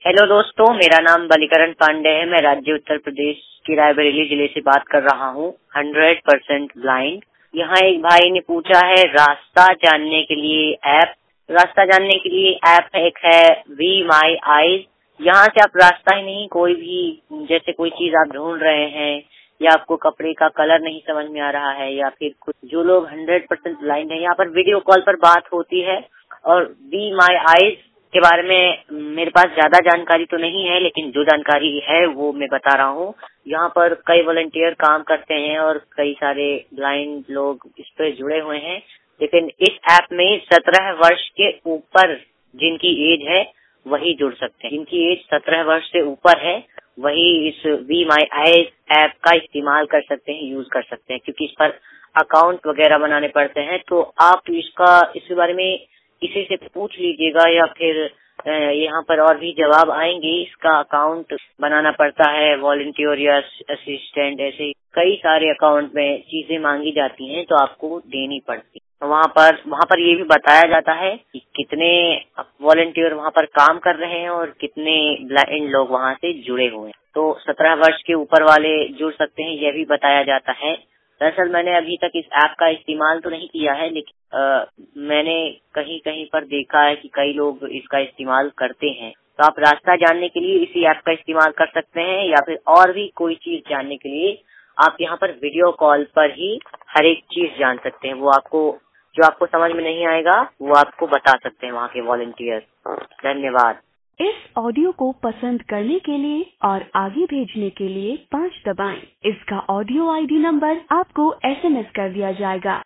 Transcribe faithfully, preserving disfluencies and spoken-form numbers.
Hello दोस्तों, मेरा नाम बलीकरण पांडे है। मैं राज्य उत्तर प्रदेश की रायबरेली जिले से बात कर रहा हूँ। Hundred percent blind. यहाँ एक भाई ने पूछा है रास्ता जानने के लिए ऐप। रास्ता जानने के लिए ऐप एक है वी माई आईज। यहाँ से आप रास्ता ही नहीं, कोई भी जैसे कोई चीज आप ढूंढ रहे हैं या आपको कपड़े का कलर नहीं समझ में आ रहा है या फिर कुछ, जो लोग हंड्रेड परसेंट ब्लाइंड है, यहाँ पर वीडियो कॉल पर बात होती है। और वी माई आईज के बारे में मेरे पास ज्यादा जानकारी तो नहीं है, लेकिन जो जानकारी है वो मैं बता रहा हूँ। यहाँ पर कई वॉलंटियर काम करते हैं और कई सारे ब्लाइंड लोग इस पर जुड़े हुए हैं। लेकिन इस ऐप में सत्रह वर्ष के ऊपर जिनकी एज है वही जुड़ सकते हैं। जिनकी एज सत्रह वर्ष से ऊपर है वही इस वी माई आईज ऐप का इस्तेमाल कर सकते हैं, यूज कर सकते हैं, क्योंकि इस पर अकाउंट वगैरह बनाने पड़ते हैं। तो आप इसका इसके बारे में किसी से पूछ लीजिएगा या फिर यहाँ पर और भी जवाब आएंगे। इसका अकाउंट बनाना पड़ता है, वॉलंटियर या असिस्टेंट, ऐसे कई सारे अकाउंट में चीजें मांगी जाती हैं तो आपको देनी पड़ती है। वहाँ पर वहाँ पर ये भी बताया जाता है कि कितने वॉलंटियर वहाँ पर काम कर रहे हैं और कितने ब्लाइंड लोग वहाँ से जुड़े हुए हैं। तो सत्रह वर्ष के ऊपर वाले जुड़ सकते हैं, यह भी बताया जाता है। दरअसल मैंने अभी तक इस ऐप का इस्तेमाल तो नहीं किया है, लेकिन आ, मैंने कहीं कहीं पर देखा है कि कई लोग इसका इस्तेमाल करते हैं। तो आप रास्ता जानने के लिए इसी ऐप का इस्तेमाल कर सकते हैं या फिर और भी कोई चीज जानने के लिए आप यहाँ पर वीडियो कॉल पर ही हर एक चीज जान सकते हैं। वो आपको जो आपको समझ में नहीं आएगा वो आपको बता सकते हैं वहाँ के वॉलंटियर। धन्यवाद। इस ऑडियो को पसंद करने के लिए और आगे भेजने के लिए पाँच दबाएं। इसका ऑडियो आईडी नंबर आपको एसएमएस कर दिया जाएगा।